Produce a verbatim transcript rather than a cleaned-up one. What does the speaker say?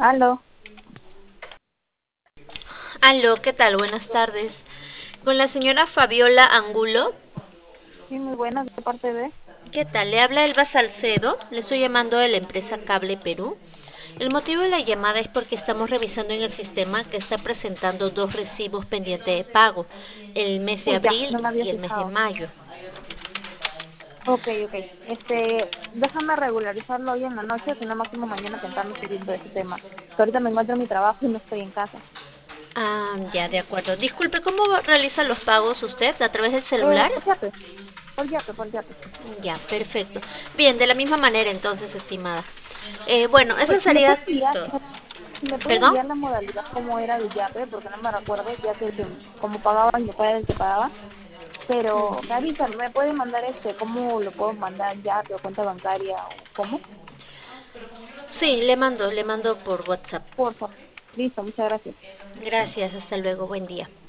Aló, Aló, ¿qué tal? Buenas tardes. Con la señora Fabiola Angulo. sí, muy buenas, de parte de... ¿Qué tal? Le habla Elba Salcedo. Le estoy llamando de la empresa Cable Perú. El motivo de la llamada es porque estamos revisando en el sistema que está presentando dos recibos pendientes de pago, el mes de Uy, ya, abril no me había y el mes de fijado. mayo. Ok, ok. Este, déjame regularizarlo hoy en la noche, si no máximo mañana temprano estoy viendo ese tema. Que ahorita me encuentro en mi trabajo y no estoy en casa. Ah, ya, de acuerdo. Disculpe, ¿cómo realiza los pagos usted? ¿A través del Eh, celular? por Yape, por Yape, por Yape. Ya, perfecto. Bien, de la misma manera entonces, estimada. Eh, bueno, eso Oye, si me sería puedes enviar, todo. me- si me puedes ¿Perdón? enviar la modalidad cómo era de Yape, porque no me recuerdo, ya que, el que como pagaba mi papá era el que pagaba. Pero me avisan, ¿me pueden mandar este, cómo lo puedo mandar Yape o cuenta bancaria o cómo? Sí, le mando, le mando por WhatsApp. Por favor. Listo, muchas gracias. Gracias, hasta luego, buen día.